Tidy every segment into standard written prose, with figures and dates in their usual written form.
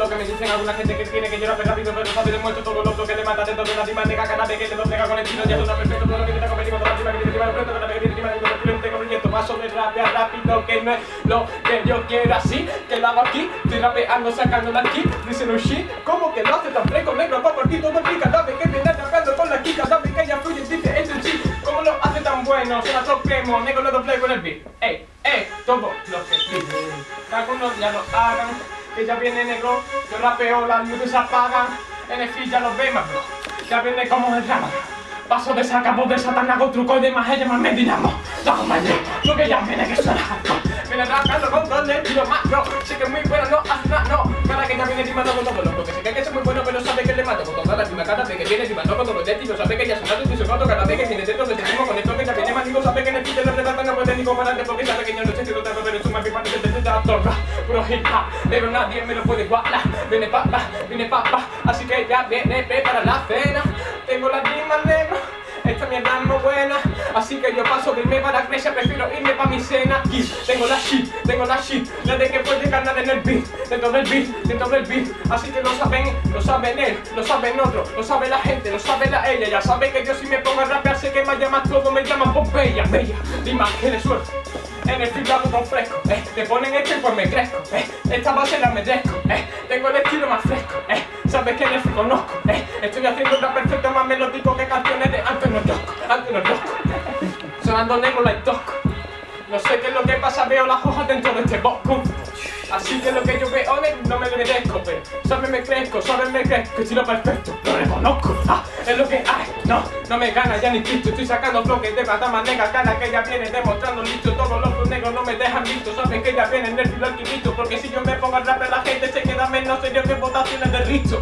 lo que me dicen alguna gente que tiene que llorar rápido, pero sabe de muerto todo lo que le mata dentro de la tima de cada vez que te doblega con el tiro, ya suena perfecto todo lo que te está cometiendo, toda la tima que te lleva al frente, cada vez que te lleva el frente con el viento, paso de rapea rápido, que no es lo que yo quiero así, que lo hago aquí, estoy rapeando, sacándola aquí, dicen un shit, ¿cómo que lo hace tan fresco, negro, va por ti todo el día, cada vez que viene rapeando con la kika, cada vez que ella fluye, dice es el sí, ¿cómo lo hace tan bueno? Se la toquemos, negro, lo doble con el beat, todos los que piden, que algunos ya lo hagan, que ya viene negro, yo rapeo, las luces se apagan, en el feed ya los vemos, ya viene como el drama. Paso de saca, voz de satán, hago truco y demás, ella más me dinamo. No, mañana, lo que ya viene que suena hardcore. Viene rascando con todo el tiro macro. Sé que es muy bueno, no hace nada, no. Cada que ya viene rimando con todo lo que se cree que es muy bueno, pero sabe que le mato con toda la rima. Cada vez que viene rimando con todo los destinos, sabe que ya suena tu piso corto. Cada vez que viene dentro de este ritmo con esto que ya viene más, digo, sabe que en el pite lo redacta, no puede ni compararte porque sabe que yo no sé si lo tengo, pero es un más pipante que te da torra. Puro hip hop, pero nadie me lo puede igualar. Viene papá, así que ya viene para la cena. Tengo la rima negro. Esta mierda es muy buena, así que yo paso de irme para la Grecia, prefiero irme para mi cena. Aquí tengo la shit, la de que puede ganar en el beat, dentro del beat, así que lo saben él, lo saben otros, lo sabe la gente, lo sabe ella, ya sabe que yo si me pongo a rapear sé que me llamas todo, me llaman Pompeya, bella, dime que le suelto. En el feed hago con fresco, te ponen esto y pues me crezco, esta base la merezco, tengo el estilo más fresco, sabes que les conozco, estoy haciendo un rap perfecto más melódico que canciones de Antonio Rosco, sonando negro like Tosco, no sé qué es lo que pasa, veo las hojas dentro de este bosco, así que lo que yo veo no me merezco, pero sabes me crezco, estilo perfecto, lo reconozco, es lo que hay, no me gana ya ni Cristo, estoy sacando bloques de plata más negra, cara que ya viene demostrando listo, todos los negros no me dejan listo, sabes que ya viene en el filo alquimito, porque si yo me pongo a rapear la gente se queda menos serio que votaciones de Richo,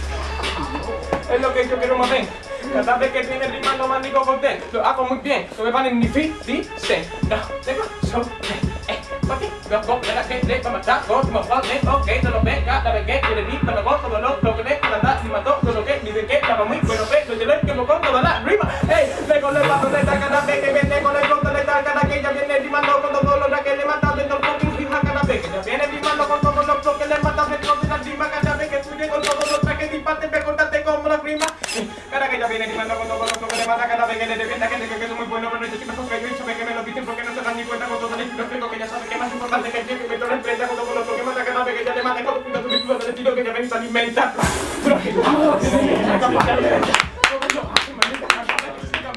es lo que yo quiero más bien. Cada vez que viene rimando más digo contento, lo hago muy bien, no me van ni dicen, no tengo porque luego de la gente va a matar, como padre, ok, no lo venga, la vez que quiere ir, pero vos todo lo que le para andar, y mató todo lo que dice que estaba muy bueno, lo llevé que me con toda la rima, luego le paso de esta cada vez que viene con el corto de esta, cada que ya viene rimando con todo lo que le mata dentro del fucking rima, cada vez que ya viene rimando con todos los que le mata dentro de la rima, cada vez que fluye con todos los trajes dispates, me cortaste como la rima. Cara que ya viene rimando con todo lo que le mata, cada vez que le defienda gente que es muy bueno, pero yo soy mejor que yo y sabe que me lo dicen porque no se dan ni cuenta con todo el estilo fresco que ya sabe que es más importante que el tiempo y me torna empresa con todo lo que mata, cada vez que ya le mate con tu estilo que ya ven a alimentar.